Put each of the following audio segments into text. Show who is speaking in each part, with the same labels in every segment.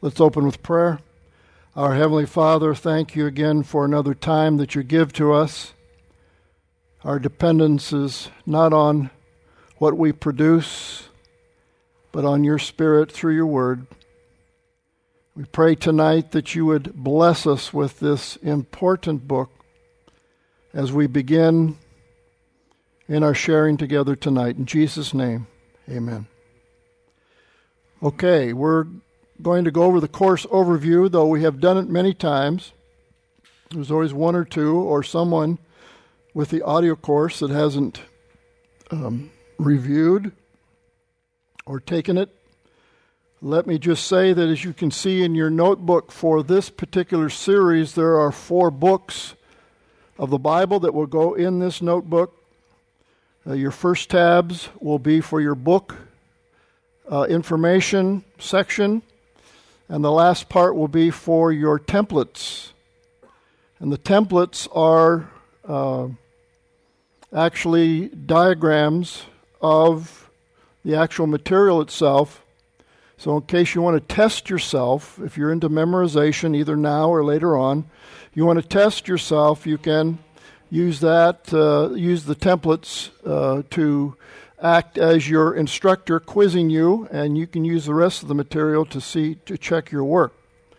Speaker 1: Let's open with prayer. Our Heavenly Father, thank you again for another time that you give to us. Our dependence is not on what we produce, but on your Spirit through your Word. We pray tonight that you would bless us with this important book as we begin in our sharing together tonight. In Jesus' name, amen. Okay, we're going to go over the course overview, though we have done it many times. There's always one or two or someone with the audio course that hasn't reviewed or taken it. Let me just say that as you can see in your notebook for this particular series, there are 4 books of the Bible that will go in this notebook. Your first tabs will be for your book information section, and the last part will be for your templates. And the templates are actually diagrams of the actual material itself. So in case you want to test yourself, if you're into memorization, either now or later on, you want to test yourself, you can use that, use the templates to act as your instructor quizzing you, and you can use the rest of the material to check your work.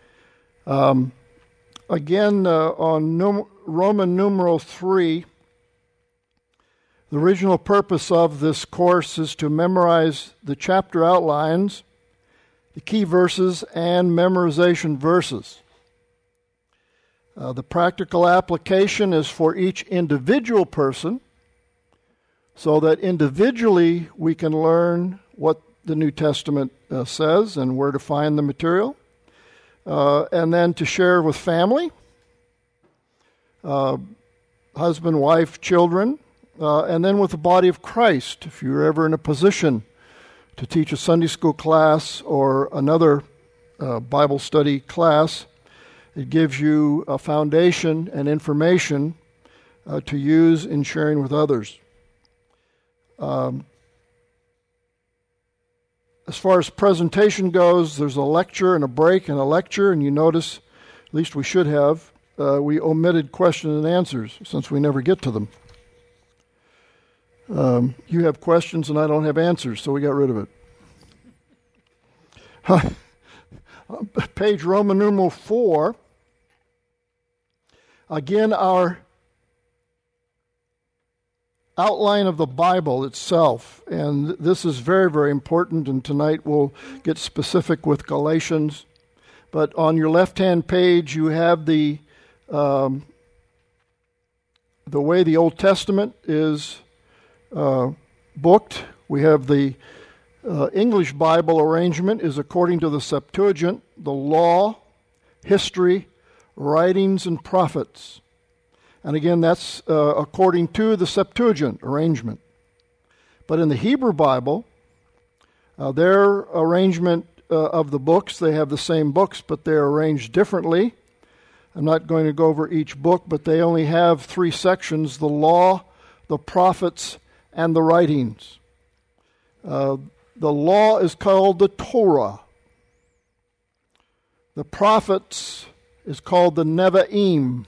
Speaker 1: Again, on Roman numeral 3, the original purpose of this course is to memorize the chapter outlines, the key verses, and memorization verses. The practical application is for each individual person, so that individually we can learn what the New Testament says and where to find the material, and then to share with family, husband, wife, children, and then with the body of Christ. If you're ever in a position to teach a Sunday school class or another Bible study class, it gives you a foundation and information to use in sharing with others. As far as presentation goes, there's a lecture and a break and a lecture, and you notice, at least we should have, we omitted questions and answers since we never get to them. You have questions and I don't have answers, so we got rid of it. Page Roman numeral 4. Again, our outline of the Bible itself, and this is very, very important, and tonight we'll get specific with Galatians. But on your left-hand page, you have the way the Old Testament is booked. We have the English Bible arrangement is according to the Septuagint, the law, history, writings, and prophets. And again, that's according to the Septuagint arrangement. But in the Hebrew Bible, their arrangement of the books, they have the same books, but they're arranged differently. I'm not going to go over each book, but they only have 3 sections: the law, the prophets, and the writings. The law is called the Torah. The prophets is called the Nevi'im.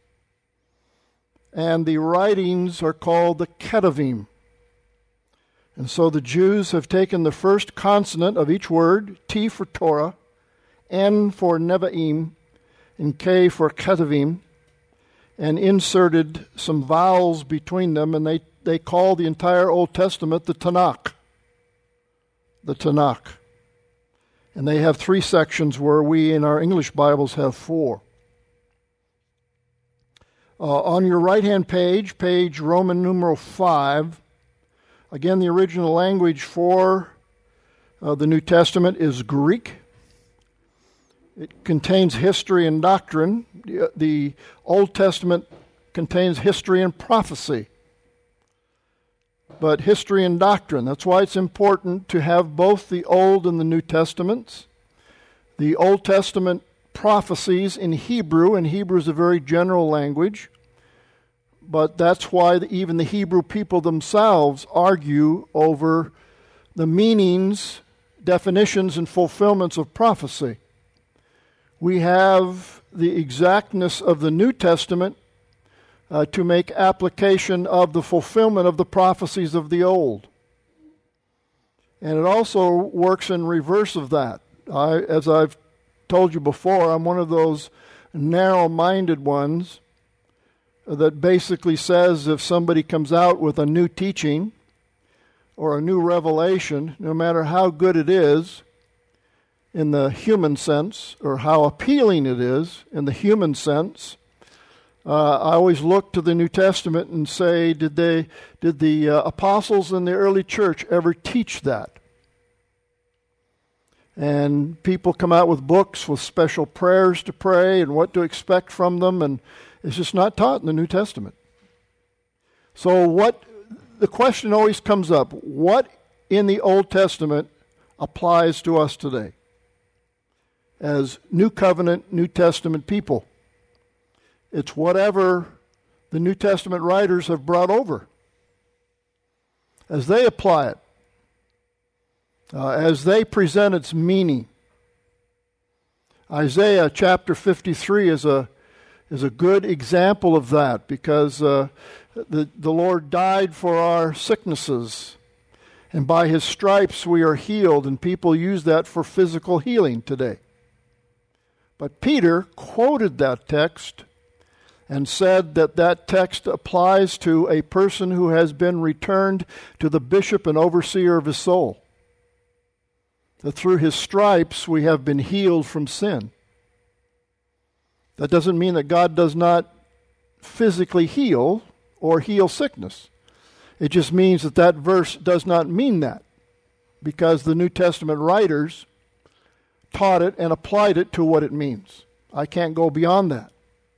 Speaker 1: And the writings are called the Ketuvim. And so the Jews have taken the first consonant of each word, T for Torah, N for Nevi'im, and K for Ketuvim, and inserted some vowels between them, and they call the entire Old Testament the Tanakh. The Tanakh. And they have 3 sections where we in our English Bibles have 4. On your right-hand page, page Roman numeral 5, again, the original language for the New Testament is Greek. It contains history and doctrine. The Old Testament contains history and prophecy. But history and doctrine, that's why it's important to have both the Old and the New Testaments. The Old Testament prophecies in Hebrew, and Hebrew is a very general language, but that's why even the Hebrew people themselves argue over the meanings, definitions, and fulfillments of prophecy. we have the exactness of the New Testament to make application of the fulfillment of the prophecies of the Old. And it also works in reverse of that. As I've told you before, I'm one of those narrow-minded ones that basically says if somebody comes out with a new teaching or a new revelation, no matter how good it is in the human sense or how appealing it is in the human sense, I always look to the New Testament and say, did the apostles in the early church ever teach that? And people come out with books with special prayers to pray and what to expect from them, and it's just not taught in the New Testament. So the question always comes up, what in the Old Testament applies to us today as New Covenant, New Testament people? It's whatever the New Testament writers have brought over as they apply it, as they present its meaning. Isaiah chapter 53 is a good example of that, because the Lord died for our sicknesses, and by His stripes we are healed, and people use that for physical healing today. But Peter quoted that text and said that text applies to a person who has been returned to the bishop and overseer of his soul. That through His stripes we have been healed from sin. That doesn't mean that God does not physically heal or heal sickness. It just means that verse does not mean that, because the New Testament writers taught it and applied it to what it means. I can't go beyond that.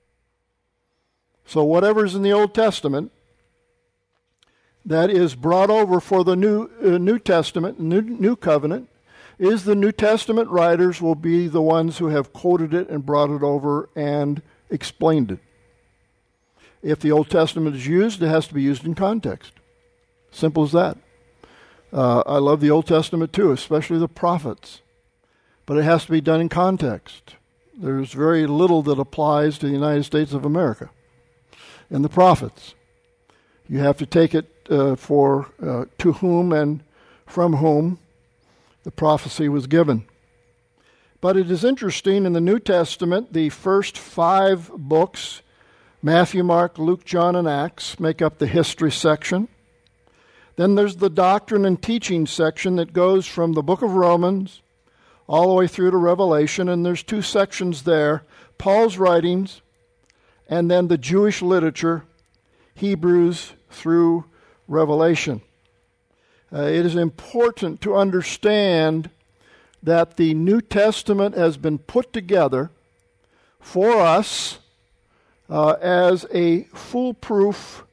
Speaker 1: So whatever's in the Old Testament that is brought over for the New Testament, New Covenant, is the New Testament writers will be the ones who have quoted it and brought it over and explained it. If the Old Testament is used, it has to be used in context. Simple as that. I love the Old Testament too, especially the prophets. But it has to be done in context. There's very little that applies to the United States of America in the prophets. You have to take it for to whom and from whom the prophecy was given. But it is interesting, in the New Testament, the first 5 books, Matthew, Mark, Luke, John, and Acts, make up the history section. Then there's the doctrine and teaching section that goes from the book of Romans all the way through to Revelation, and there's 2 sections there, Paul's writings, and then the Jewish literature, Hebrews through Revelation. It is important to understand that the New Testament has been put together for us as a foolproof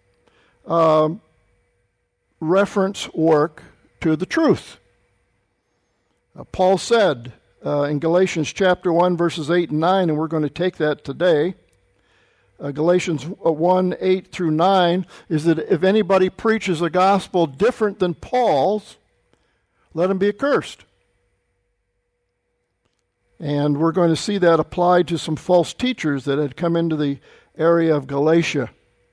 Speaker 1: reference work to the truth. Paul said in Galatians chapter 1, verses 8 and 9, and we're going to take that today, Galatians 1, 8 through 9, is that if anybody preaches a gospel different than Paul's, let him be accursed. And we're going to see that applied to some false teachers that had come into the area of Galatia.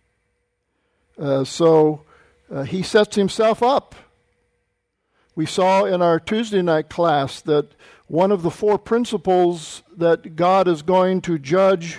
Speaker 1: So he sets himself up. We saw in our Tuesday night class that one of the 4 principles that God is going to judge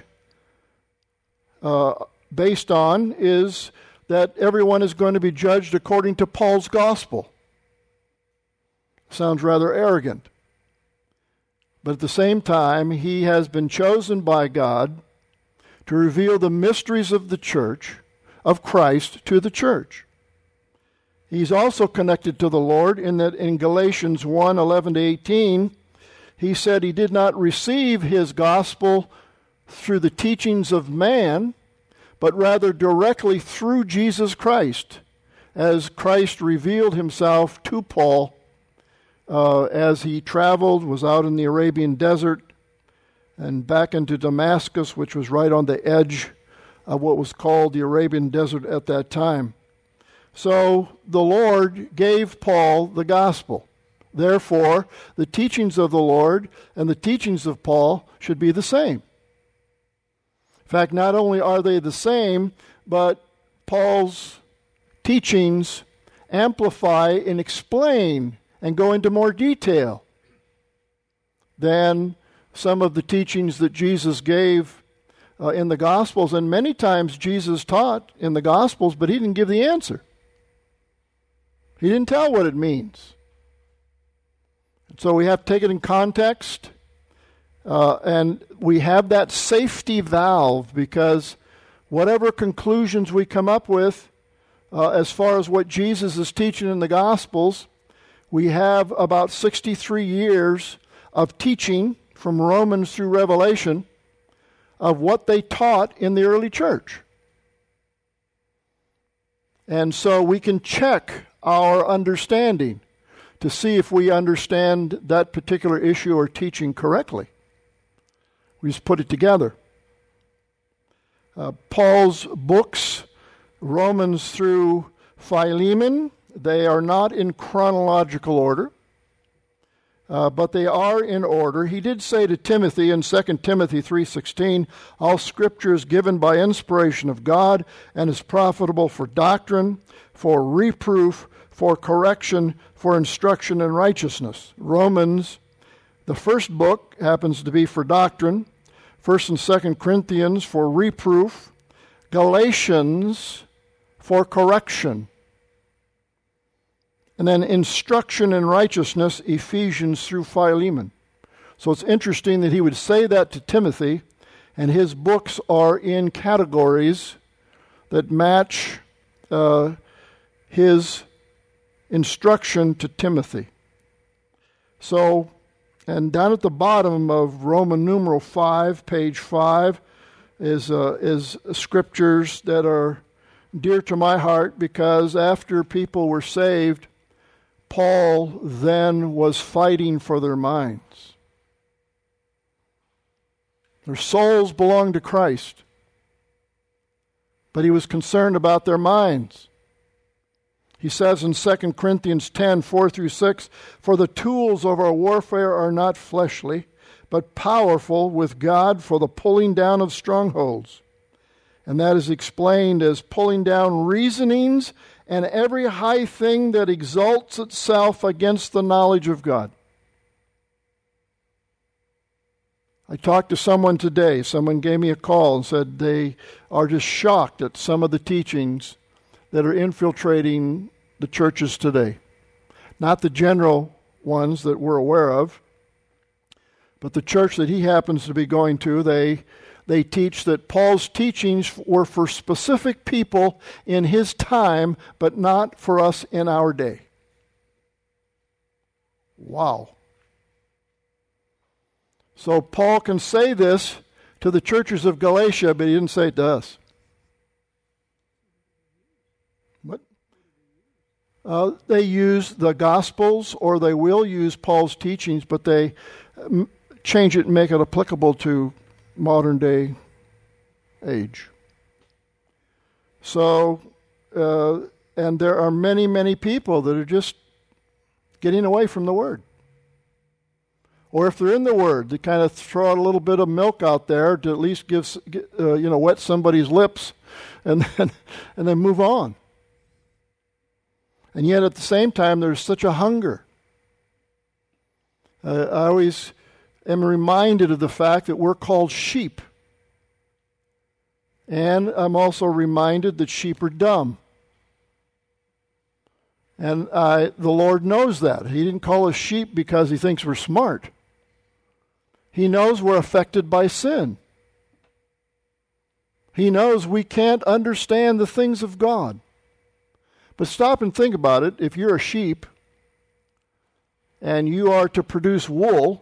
Speaker 1: based on is that everyone is going to be judged according to Paul's gospel. Sounds rather arrogant. But at the same time, he has been chosen by God to reveal the mysteries of the church, of Christ, to the church. He's also connected to the Lord in that in Galatians 1, 11 to 18, he said he did not receive his gospel through the teachings of man, but rather directly through Jesus Christ, as Christ revealed himself to Paul as he traveled, was out in the Arabian desert, and back into Damascus, which was right on the edge of what was called the Arabian desert at that time. So the Lord gave Paul the gospel, Therefore, the teachings of the Lord and the teachings of Paul should be the same. In fact, not only are they the same, but Paul's teachings amplify and explain and go into more detail than some of the teachings that Jesus gave in the Gospels. And many times Jesus taught in the Gospels, but he didn't give the answer. He didn't tell what it means. So we have to take it in context, and we have that safety valve, because whatever conclusions we come up with as far as what Jesus is teaching in the Gospels, we have about 63 years of teaching from Romans through Revelation of what they taught in the early church. And so we can check our understanding to see if we understand that particular issue or teaching correctly. We just put it together. Paul's books, Romans through Philemon, they are not in chronological order, but they are in order. He did say to Timothy in 2 Timothy 3:16, all Scripture is given by inspiration of God and is profitable for doctrine, for reproof, for correction, for instruction in righteousness. Romans, the first book, happens to be for doctrine. 1 and 2 Corinthians for reproof. Galatians for correction. And then instruction in righteousness, Ephesians through Philemon. So it's interesting that he would say that to Timothy, and his books are in categories that match his instruction to Timothy. So, and down at the bottom of Roman numeral 5, page 5, is scriptures that are dear to my heart, because after people were saved, Paul then was fighting for their minds. Their souls belonged to Christ, but he was concerned about their minds. He says in 2 Corinthians 10, 4 through 6, for the tools of our warfare are not fleshly, but powerful with God for the pulling down of strongholds. And that is explained as pulling down reasonings and every high thing that exalts itself against the knowledge of God. I talked to someone today. Someone gave me a call and said they are just shocked at some of the teachings that are infiltrating the churches today. Not the general ones that we're aware of, but the church that he happens to be going to, they teach that Paul's teachings were for specific people in his time, but not for us in our day. Wow. So Paul can say this to the churches of Galatia, but he didn't say it to us. What? They use the Gospels, or they will use Paul's teachings, but they change it and make it applicable to modern day age. So, and there are many, many people that are just getting away from the Word. Or if they're in the Word, they kind of throw out a little bit of milk out there to at least wet somebody's lips, and then move on. And yet at the same time, there's such a hunger. I always am reminded of the fact that we're called sheep. And I'm also reminded that sheep are dumb. And the Lord knows that. He didn't call us sheep because he thinks we're smart. He knows we're affected by sin. He knows we can't understand the things of God. But stop and think about it. If you're a sheep and you are to produce wool,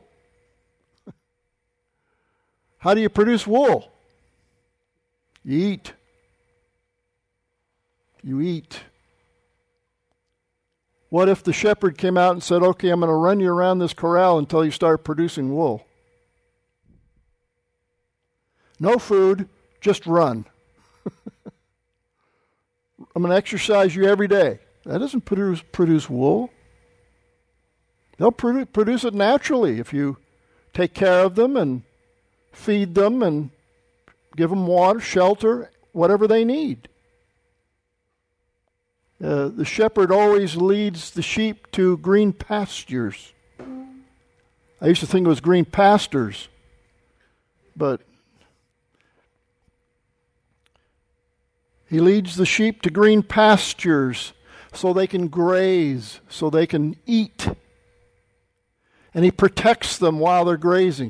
Speaker 1: how do you produce wool? You eat. You eat. What if the shepherd came out and said, okay, I'm going to run you around this corral until you start producing wool? No food, just run. I'm going to exercise you every day. That doesn't produce wool. They'll produce it naturally if you take care of them and feed them and give them water, shelter, whatever they need. The shepherd always leads the sheep to green pastures. I used to think it was green pastures, but he leads the sheep to green pastures so they can graze, so they can eat. And he protects them while they're grazing.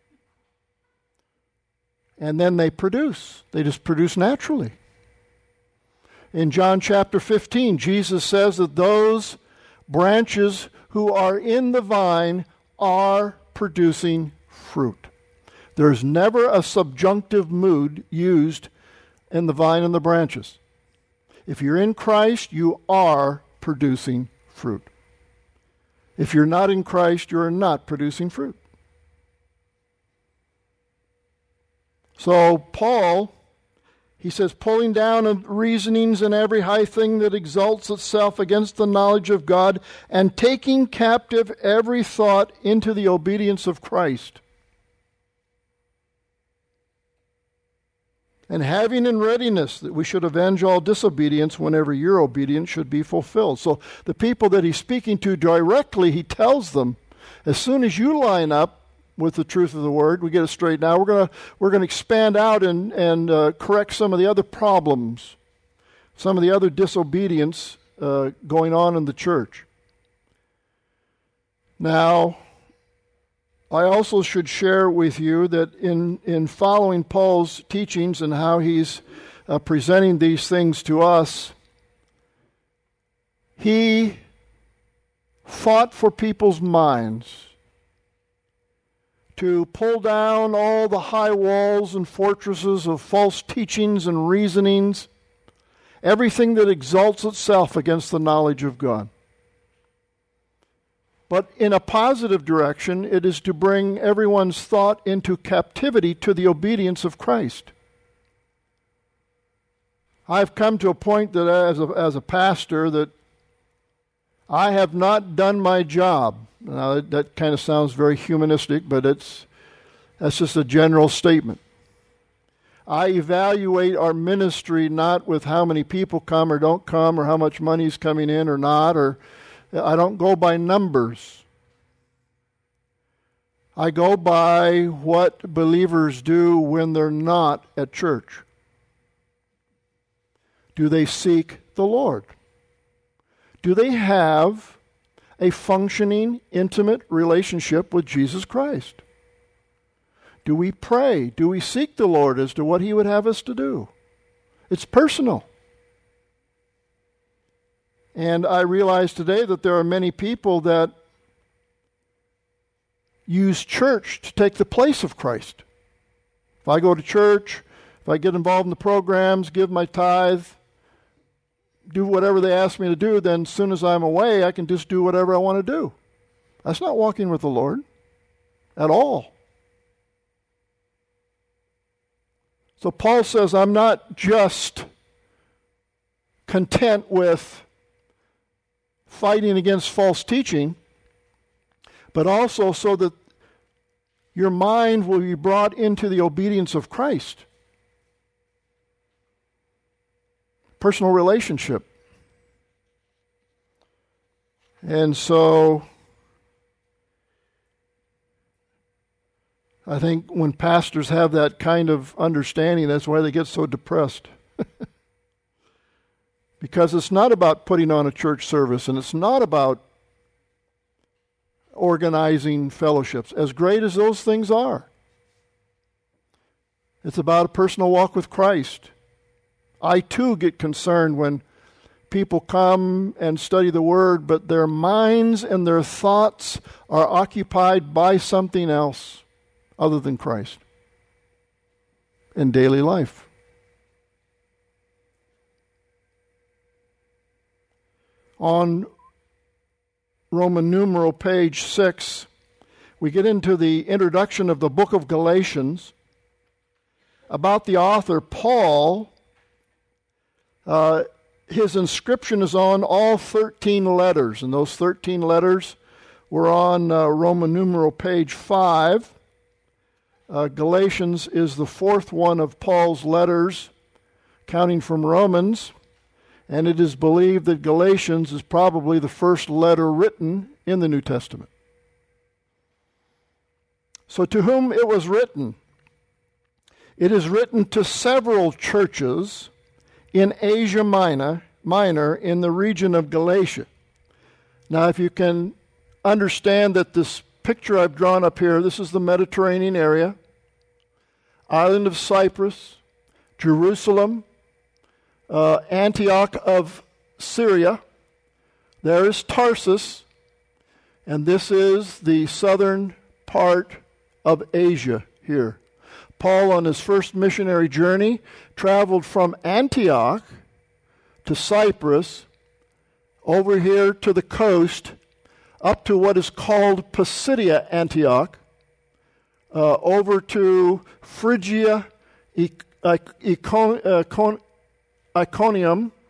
Speaker 1: And then they produce. They just produce naturally. In John chapter 15, Jesus says that those branches who are in the vine are producing fruit. There's never a subjunctive mood used in the vine and the branches. If you're in Christ, you are producing fruit. If you're not in Christ, you're not producing fruit. So Paul, he says, pulling down of reasonings and every high thing that exalts itself against the knowledge of God, and taking captive every thought into the obedience of Christ. And having in readiness that we should avenge all disobedience whenever your obedience should be fulfilled. So the people that he's speaking to directly, he tells them, as soon as you line up with the truth of the word, we get it straight now, we're going to expand out and correct some of the other problems, some of the other disobedience going on in the church. Now, I also should share with you that in following Paul's teachings and how he's presenting these things to us, he fought for people's minds to pull down all the high walls and fortresses of false teachings and reasonings, everything that exalts itself against the knowledge of God. But in a positive direction, it is to bring everyone's thought into captivity to the obedience of Christ. I've come to a point that as a pastor that I have not done my job. Now that kind of sounds very humanistic, but that's just a general statement. I evaluate our ministry not with how many people come or don't come or how much money is coming in or not, or I don't go by numbers. I go by what believers do when they're not at church. Do they seek the Lord? Do they have a functioning, intimate relationship with Jesus Christ? Do we pray? Do we seek the Lord as to what He would have us to do? It's personal. And I realize today that there are many people that use church to take the place of Christ. If I go to church, if I get involved in the programs, give my tithe, do whatever they ask me to do, then as soon as I'm away, I can just do whatever I want to do. That's not walking with the Lord at all. So Paul says, I'm not just content with fighting against false teaching, but also so that your mind will be brought into the obedience of Christ. Personal relationship. And so I think when pastors have that kind of understanding, that's why they get so depressed. Because it's not about putting on a church service, and it's not about organizing fellowships, as great as those things are. It's about a personal walk with Christ. I too get concerned when people come and study the Word, but their minds and their thoughts are occupied by something else other than Christ in daily life. On Roman numeral page 6, we get into the introduction of the book of Galatians. About the author, Paul, his inscription is on all 13 letters, and those 13 letters We're on Roman numeral page 5. Galatians is the fourth one of Paul's letters, counting from Romans, and it is believed that Galatians is probably the first letter written in the New Testament. So to whom it was written? It is written to several churches in Asia Minor in the region of Galatia. Now, if you can understand that this picture I've drawn up here, this is the Mediterranean area, island of Cyprus, Jerusalem, Antioch of Syria. There is Tarsus, and this is the southern part of Asia here. Paul, on his first missionary journey, traveled from Antioch to Cyprus, over here to the coast, up to what is called Pisidia Antioch, over to Phrygia, Iconium,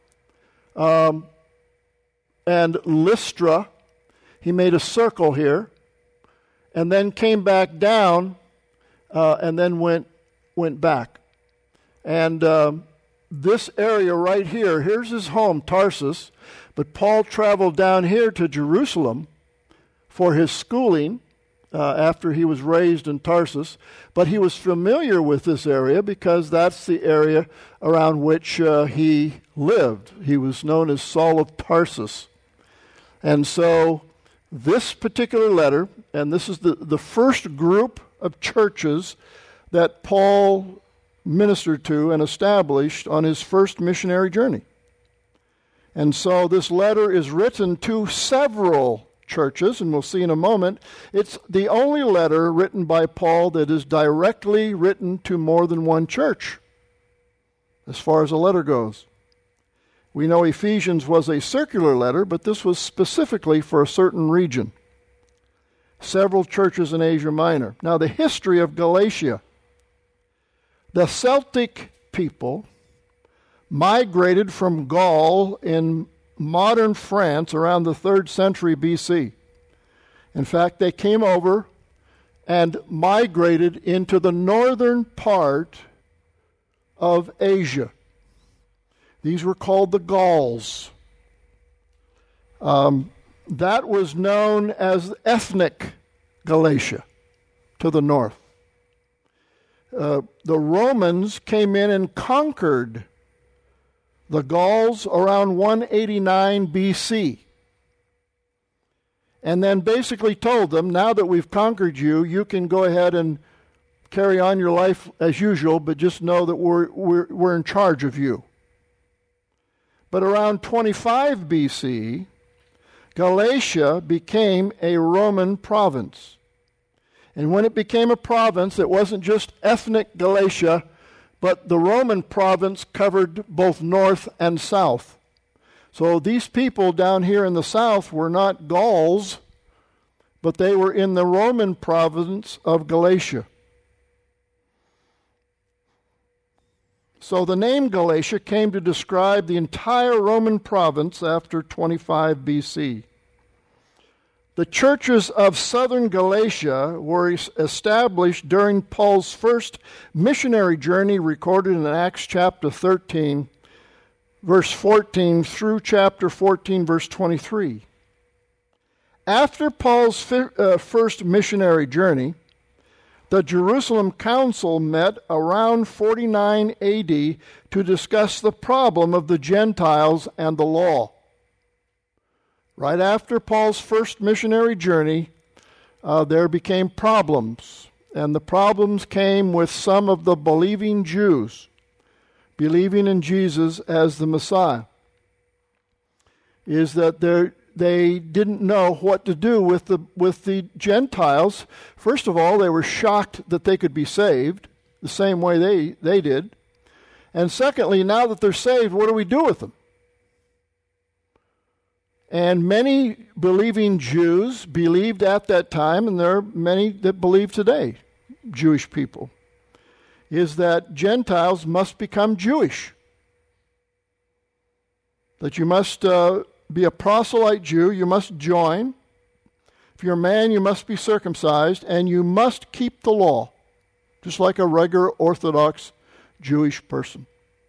Speaker 1: and Lystra. He made a circle here, and then came back down, and then went back. And this area right here, here's his home, Tarsus, but Paul traveled down here to Jerusalem for his schooling after he was raised in Tarsus. But he was familiar with this area because that's the area around which he lived. He was known as Saul of Tarsus. And so this particular letter, and this is the first group of churches that Paul ministered to and established on his first missionary journey. And so this letter is written to several churches, and we'll see in a moment. It's the only letter written by Paul that is directly written to more than one church, as far as a letter goes. We know Ephesians was a circular letter, but this was specifically for a certain region. Several churches in Asia Minor. Now, the history of Galatia. The Celtic people migrated from Gaul in modern France around the 3rd century BC. In fact, they came over and migrated into the northern part of Asia. These were called the Gauls. That was known as ethnic Galatia to the north. The Romans came in and conquered the Gauls around 189 BC. And then basically told them, now that we've conquered you, you can go ahead and carry on your life as usual, but just know that we're in charge of you. But around 25 BC, Galatia became a Roman province. And when it became a province, it wasn't just ethnic Galatia, but the Roman province covered both north and south. So these people down here in the south were not Gauls, but they were in the Roman province of Galatia. So the name Galatia came to describe the entire Roman province after 25 BC. The churches of southern Galatia were established during Paul's first missionary journey recorded in Acts chapter 13, verse 14 through chapter 14, verse 23. After Paul's first missionary journey, the Jerusalem Council met around 49 AD to discuss the problem of the Gentiles and the law. Right after Paul's first missionary journey, there became problems. And the problems came with some of the believing Jews, believing in Jesus as the Messiah. Is that they didn't know what to do with the Gentiles. First of all, they were shocked that they could be saved, the same way they did. And secondly, now that they're saved, what do we do with them? And many believing Jews believed at that time, and there are many that believe today, Jewish people, is that Gentiles must become Jewish. That you must be a proselyte Jew, you must join if you're a man, you must be circumcised, and you must keep the law, just like a regular Orthodox Jewish person.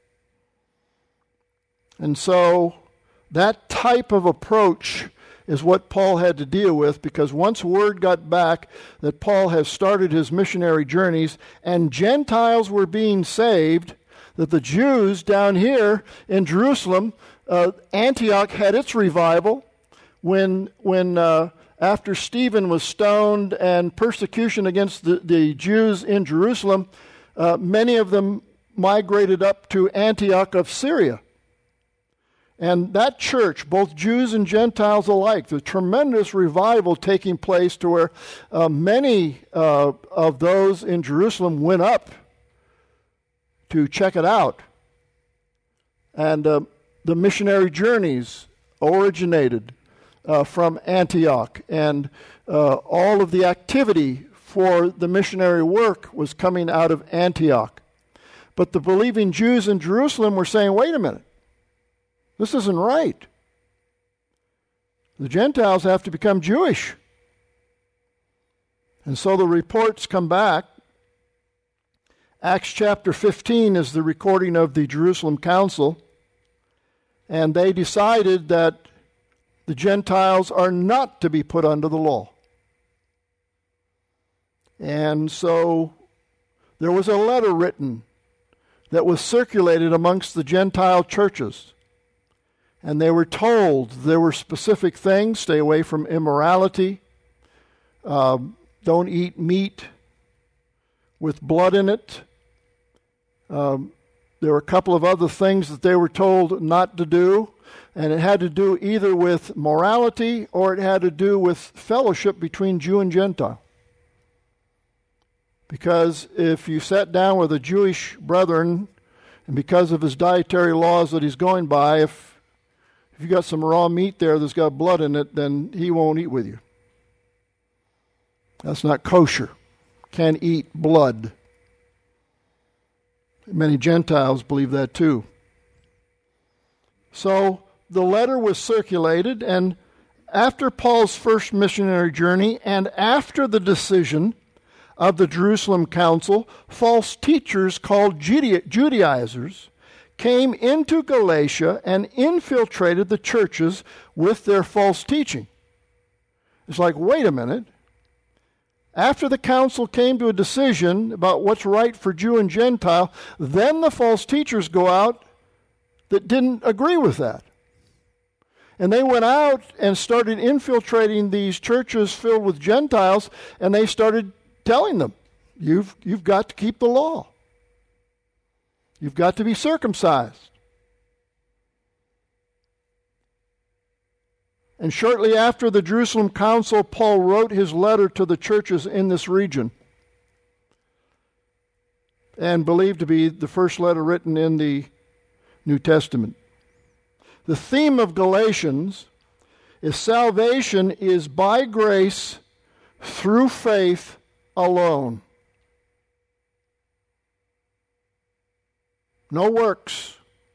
Speaker 1: And so that type of approach is what Paul had to deal with, because once word got back that Paul has started his missionary journeys and Gentiles were being saved, that the Jews down here in Jerusalem, Antioch had its revival when after Stephen was stoned and persecution against the Jews in Jerusalem, many of them migrated up to Antioch of Syria. And that church, both Jews and Gentiles alike, the tremendous revival taking place to where many of those in Jerusalem went up to check it out. And the missionary journeys originated from Antioch, and all of the activity for the missionary work was coming out of Antioch. But the believing Jews in Jerusalem were saying, wait a minute, this isn't right. The Gentiles have to become Jewish. And so the reports come back. Acts chapter 15 is the recording of the Jerusalem Council, and they decided that the Gentiles are not to be put under the law. And so there was a letter written that was circulated amongst the Gentile churches. And they were told there were specific things: stay away from immorality, don't eat meat with blood in it. There were a couple of other things that they were told not to do, and it had to do either with morality or it had to do with fellowship between Jew and Gentile. Because if you sat down with a Jewish brethren, and because of his dietary laws that he's going by, if you got some raw meat there that's got blood in it, then he won't eat with you. That's not kosher. Can't eat blood. Many Gentiles believe that too. So the letter was circulated, and after Paul's first missionary journey and after the decision of the Jerusalem Council, false teachers called Judaizers came into Galatia and infiltrated the churches with their false teaching. It's like, wait a minute. After the council came to a decision about what's right for Jew and Gentile, then the false teachers go out that didn't agree with that. And they went out and started infiltrating these churches filled with Gentiles, and they started telling them, you've got to keep the law. You've got to be circumcised. And shortly after the Jerusalem Council, Paul wrote his letter to the churches in this region, and believed to be the first letter written in the New Testament. The theme of Galatians is salvation is by grace through faith alone. No works.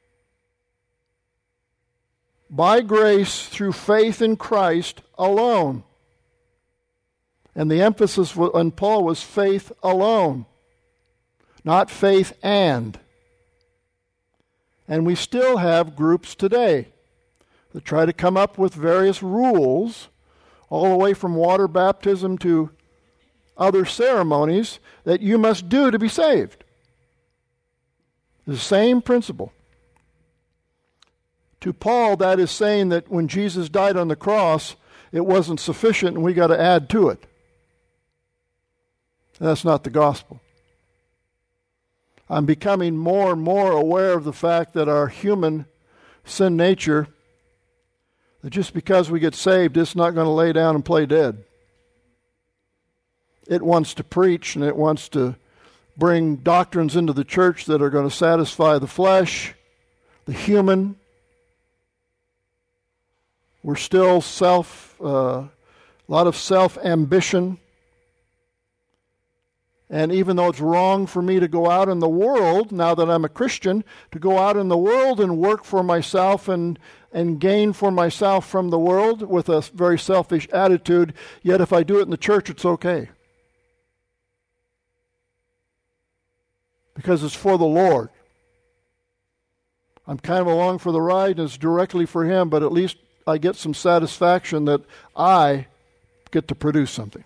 Speaker 1: By grace through faith in Christ alone. And the emphasis on Paul was faith alone, not faith and. And we still have groups today that try to come up with various rules, all the way from water baptism to other ceremonies, that you must do to be saved. The same principle. To Paul, that is saying that when Jesus died on the cross, it wasn't sufficient and we got to add to it. That's not the gospel. I'm becoming more and more aware of the fact that our human sin nature, that just because we get saved, it's not going to lay down and play dead. It wants to preach and it wants to bring doctrines into the church that are going to satisfy the flesh, the human. We're still a lot of self-ambition. And even though it's wrong for me to go out in the world, now that I'm a Christian, to go out in the world and work for myself and gain for myself from the world with a very selfish attitude, yet if I do it in the church, it's okay. Because it's for the Lord. I'm kind of along for the ride and it's directly for Him, but at least I get some satisfaction that I get to produce something.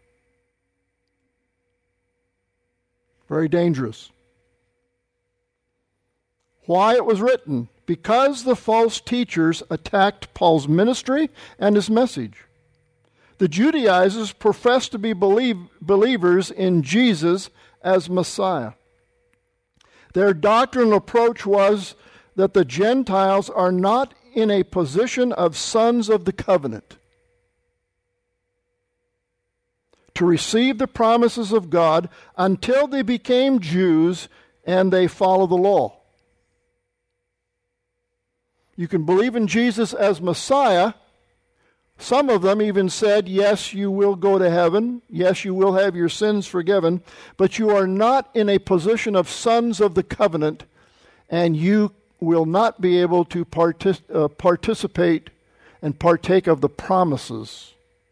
Speaker 1: Very dangerous. Why it was written? Because the false teachers attacked Paul's ministry and his message. The Judaizers professed to be believers in Jesus as Messiah. Their doctrinal approach was that the Gentiles are not in a position of sons of the covenant to receive the promises of God until they became Jews and they follow the law. You can believe in Jesus as Messiah. Some of them even said, yes, you will go to heaven. Yes, you will have your sins forgiven. But you are not in a position of sons of the covenant, and you will not be able to participate and partake of the promises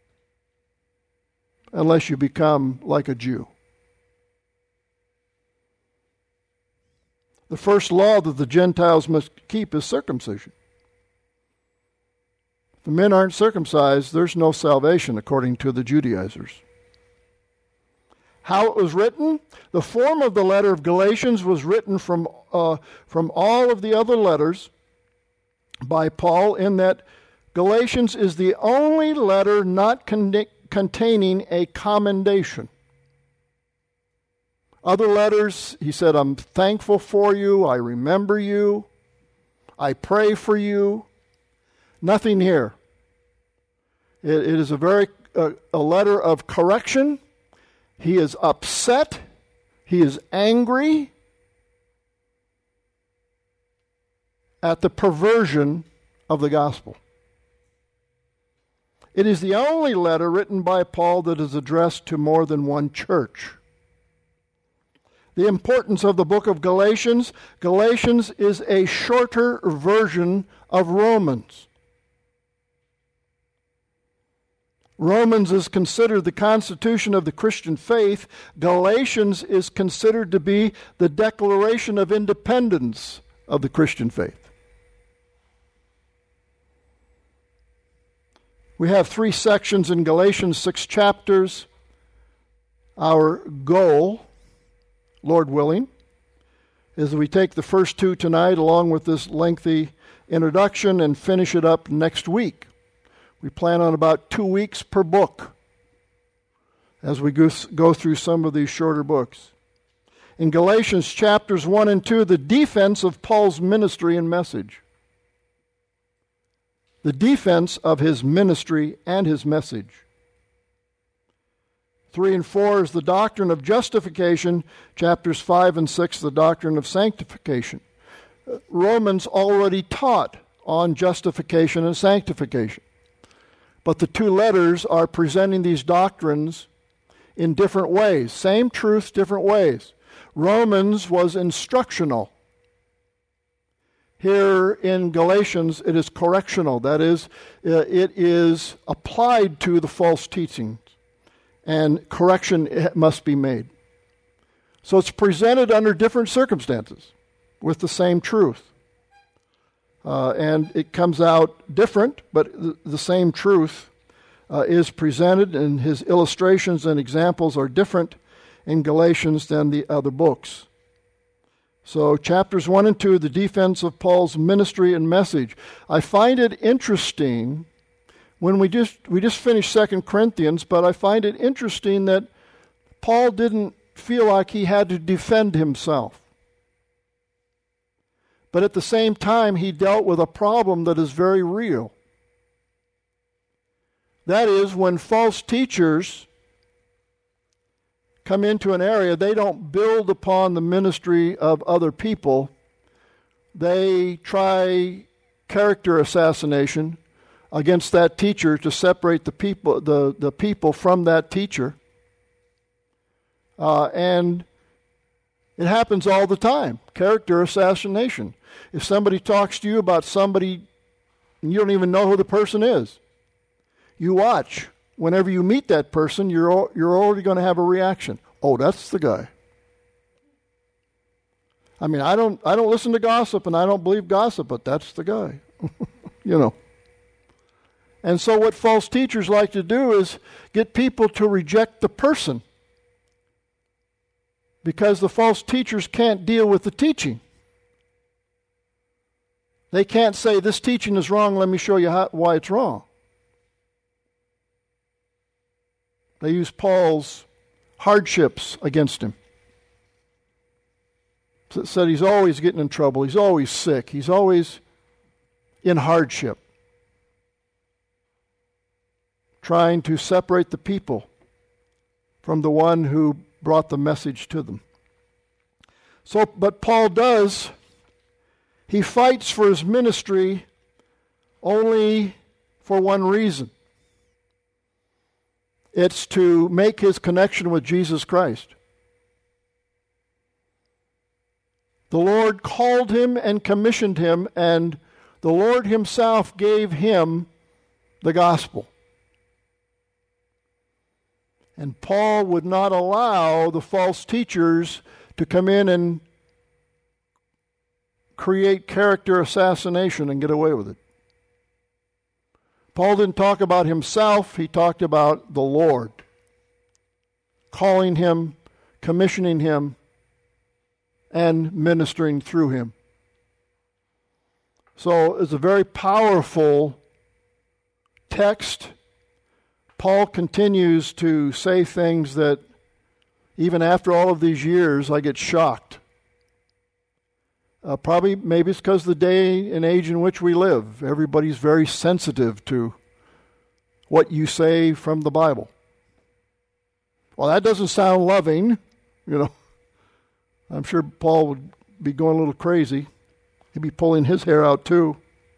Speaker 1: unless you become like a Jew. The first law that the Gentiles must keep is circumcision. If the men aren't circumcised, there's no salvation according to the Judaizers. How it was written? The form of the letter of Galatians was written from all of the other letters by Paul, in that Galatians is the only letter not containing a commendation. Other letters, he said, I'm thankful for you, I remember you, I pray for you. Nothing here. It is a letter of correction. He is upset. He is angry at the perversion of the gospel. It is the only letter written by Paul that is addressed to more than one church. The importance of the book of Galatians. Galatians is a shorter version of Romans. Romans is considered the constitution of the Christian faith. Galatians is considered to be the declaration of independence of the Christian faith. We have 3 sections in Galatians, 6 chapters. Our goal, Lord willing, is that we take the first 2 tonight along with this lengthy introduction and finish it up next week. We plan on about 2 weeks per book as we go through some of these shorter books. In Galatians chapters 1 and 2, the defense of Paul's ministry and message. The defense of his ministry and his message. 3 and 4 is the doctrine of justification. Chapters 5 and 6, the doctrine of sanctification. Romans already taught on justification and sanctification. But the 2 letters are presenting these doctrines in different ways. Same truths, different ways. Romans was instructional. Here in Galatians, it is correctional. That is, it is applied to the false teachings, and correction must be made. So it's presented under different circumstances with the same truth. And it comes out different, but the same truth is presented, and his illustrations and examples are different in Galatians than the other books. So chapters 1 and 2, the defense of Paul's ministry and message. I find it interesting when we just finished 2 Corinthians, but I find it interesting that Paul didn't feel like he had to defend himself. But at the same time, he dealt with a problem that is very real. That is, when false teachers come into an area, they don't build upon the ministry of other people. They try character assassination against that teacher to separate the people from that teacher. And it happens all the time. Character assassination. If somebody talks to you about somebody and you don't even know who the person is, you watch. Whenever you meet that person, you're already going to have a reaction. Oh, that's the guy. I mean, I don't listen to gossip and I don't believe gossip, but that's the guy. You know. And so what false teachers like to do is get people to reject the person, because the false teachers can't deal with the teaching. They can't say, this teaching is wrong, let me show you why it's wrong. They use Paul's hardships against him. It said he's always getting in trouble, he's always sick, he's always in hardship, trying to separate the people from the one who brought the message to them. So, but Paul does, he fights for his ministry only for one reason. It's to make his connection with Jesus Christ. The Lord called him and commissioned him, and the Lord himself gave him the gospel. And Paul would not allow the false teachers to come in and create character assassination and get away with it. Paul didn't talk about himself, he talked about the Lord, calling him, commissioning him, and ministering through him. So it's a very powerful text. Paul continues to say things that even after all of these years I get shocked. Maybe it's because of the day and age in which we live. Everybody's very sensitive to what you say from the Bible. Well, that doesn't sound loving, you know. I'm sure Paul would be going a little crazy. He'd be pulling his hair out too.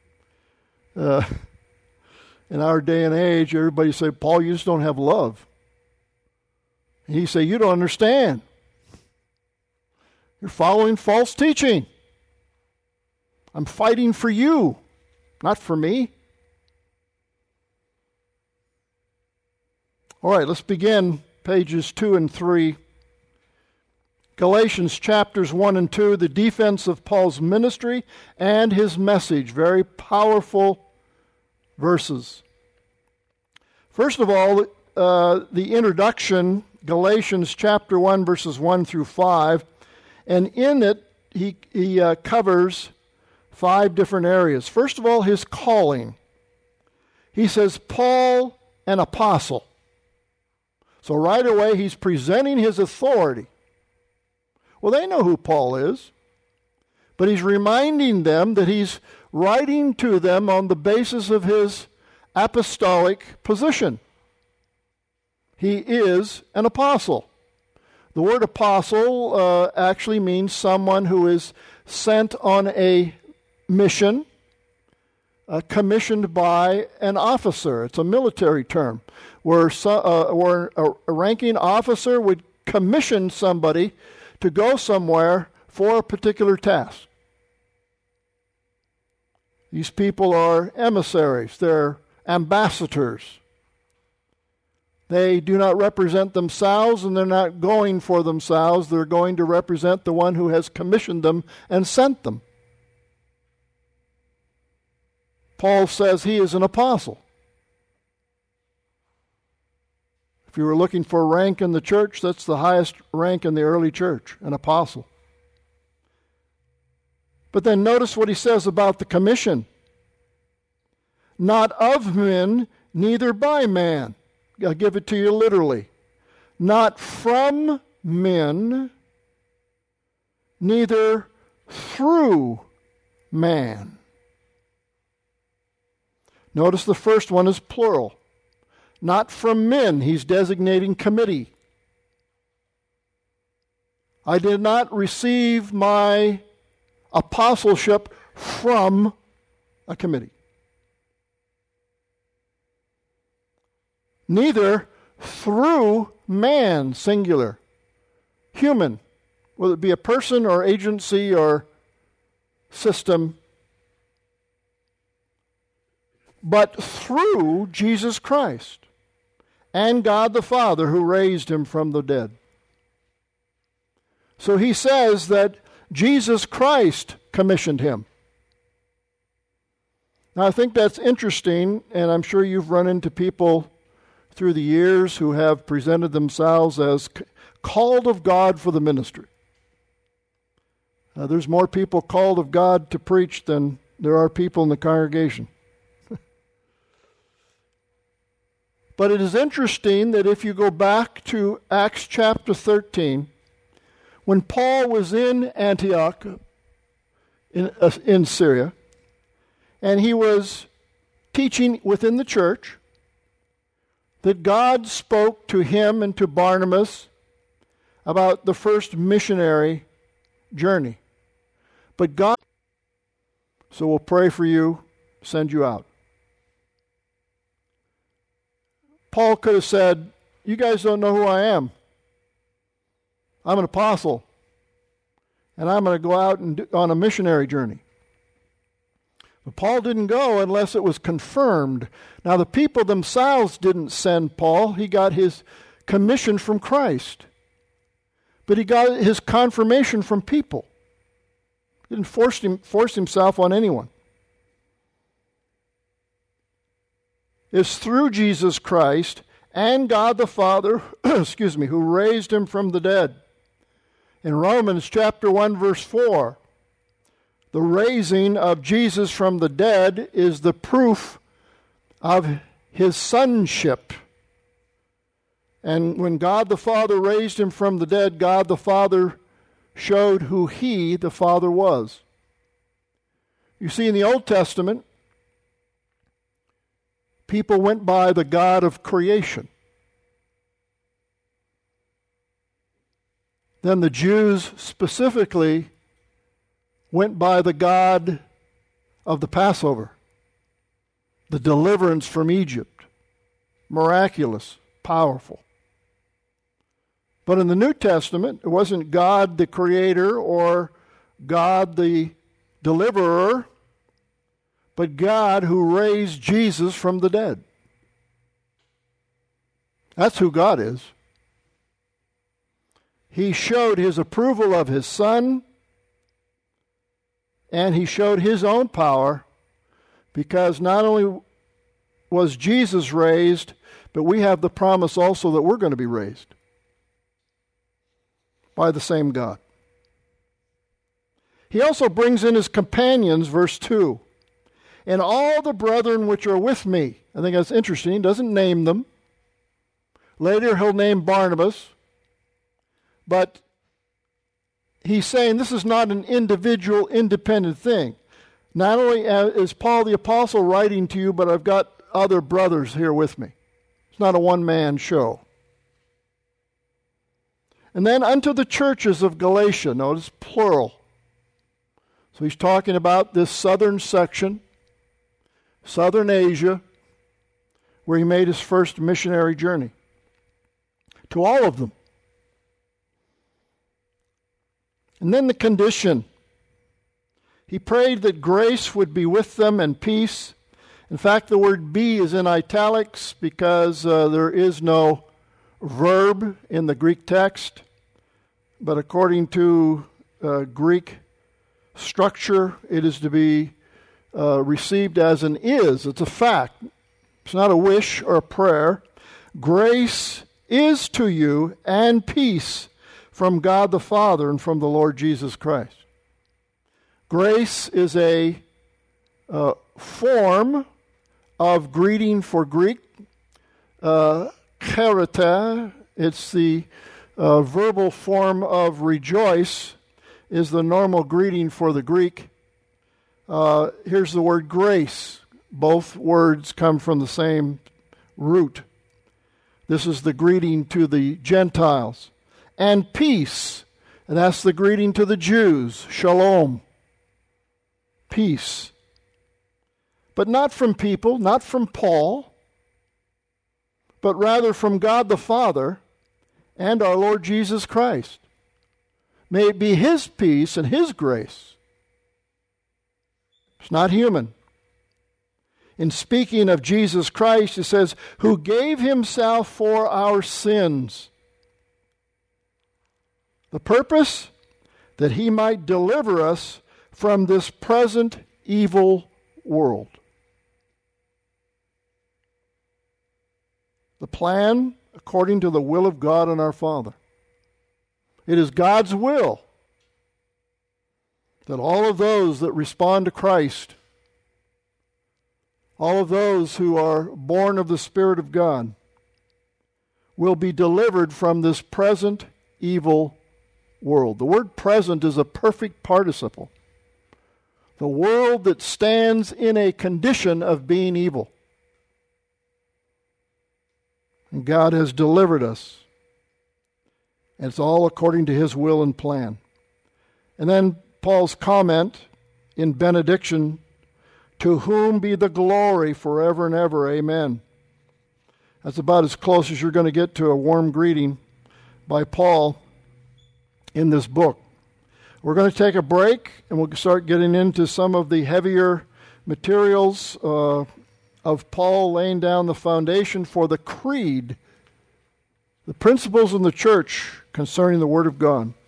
Speaker 1: In our day and age, everybody say, Paul, you just don't have love. And he say, you don't understand. You're following false teaching. I'm fighting for you, not for me. All right, let's begin pages 2 and 3. Galatians chapters 1 and 2, the defense of Paul's ministry and his message. Very powerful verses. First of all, the introduction, Galatians chapter 1, verses 1 through 5. And in it, he covers 5 different areas. First of all, his calling. He says, Paul, an apostle. So right away, he's presenting his authority. Well, they know who Paul is, but he's reminding them that he's writing to them on the basis of his apostolic position. He is an apostle. The word apostle actually means someone who is sent on a mission, commissioned by an officer. It's a military term, where a ranking officer would commission somebody to go somewhere for a particular task. These people are emissaries. They're ambassadors. They do not represent themselves, and they're not going for themselves. They're going to represent the one who has commissioned them and sent them. Paul says he is an apostle. If you were looking for rank in the church, that's the highest rank in the early church, an apostle. But then notice what he says about the commission. Not of men, neither by man. I'll give it to you literally. Not from men, neither through man. Notice the first one is plural. Not from men, he's designating committee. I did not receive my apostleship from a committee. Neither through man, singular. human, whether it be a person or agency or system, but through Jesus Christ and God the Father who raised him from the dead. So he says that Jesus Christ commissioned him. Now I think that's interesting, and I'm sure you've run into people through the years who have presented themselves as called of God for the ministry. There's more people called of God to preach than there are people in the congregation. But it is interesting that if you go back to Acts chapter 13, when Paul was in Antioch in Syria, and he was teaching within the church, that God spoke to him and to Barnabas about the first missionary journey. But God, so we'll pray for you, send you out. Paul could have said, you guys don't know who I am. I'm an apostle, and I'm going to go out on a missionary journey. But Paul didn't go unless it was confirmed. Now, the people themselves didn't send Paul. He got his commission from Christ. But he got his confirmation from people. He didn't force himself on anyone. It's through Jesus Christ and God the Father, who raised him from the dead. In Romans chapter 1, verse 4, the raising of Jesus from the dead is the proof of his sonship. And when God the Father raised him from the dead, God the Father showed who he, the Father, was. You see, in the Old Testament, people went by the God of creation. Then the Jews specifically went by the God of the Passover, the deliverance from Egypt, miraculous, powerful. But in the New Testament, it wasn't God the Creator or God the Deliverer, but God who raised Jesus from the dead. That's who God is. He showed his approval of his Son, and he showed his own power, because not only was Jesus raised, but we have the promise also that we're going to be raised by the same God. He also brings in his companions, verse 2. And all the brethren which are with me. I think that's interesting. He doesn't name them. Later he'll name Barnabas. But he's saying this is not an individual, independent thing. Not only is Paul the Apostle writing to you, but I've got other brothers here with me. It's not a one-man show. And then unto the churches of Galatia, notice plural. So he's talking about this southern section, southern Asia, where he made his first missionary journey. To all of them. And then the condition. He prayed that grace would be with them and peace. In fact, the word be is in italics because there is no verb in the Greek text. But according to Greek structure, it is to be received as an is. It's a fact. It's not a wish or a prayer. Grace is to you and peace from God the Father and from the Lord Jesus Christ. Grace is a form of greeting for Greek. Charita, it's the verbal form of rejoice, is the normal greeting for the Greek. Here's the word grace. Both words come from the same root. This is the greeting to the Gentiles. And peace, and that's the greeting to the Jews, shalom, peace. But not from people, not from Paul, but rather from God the Father and our Lord Jesus Christ. May it be His peace and His grace. It's not human. In speaking of Jesus Christ, it says, who gave Himself for our sins. The purpose? That He might deliver us from this present evil world. The plan according to the will of God and our Father. It is God's will that all of those that respond to Christ, all of those who are born of the Spirit of God, will be delivered from this present evil world. The word present is a perfect participle. The world that stands in a condition of being evil. And God has delivered us. And it's all according to His will and plan. And then Paul's comment in benediction, to whom be the glory forever and ever. Amen. That's about as close as you're going to get to a warm greeting by Paul in this book. We're going to take a break, and we'll start getting into some of the heavier materials of Paul laying down the foundation for the creed, the principles in the church concerning the Word of God.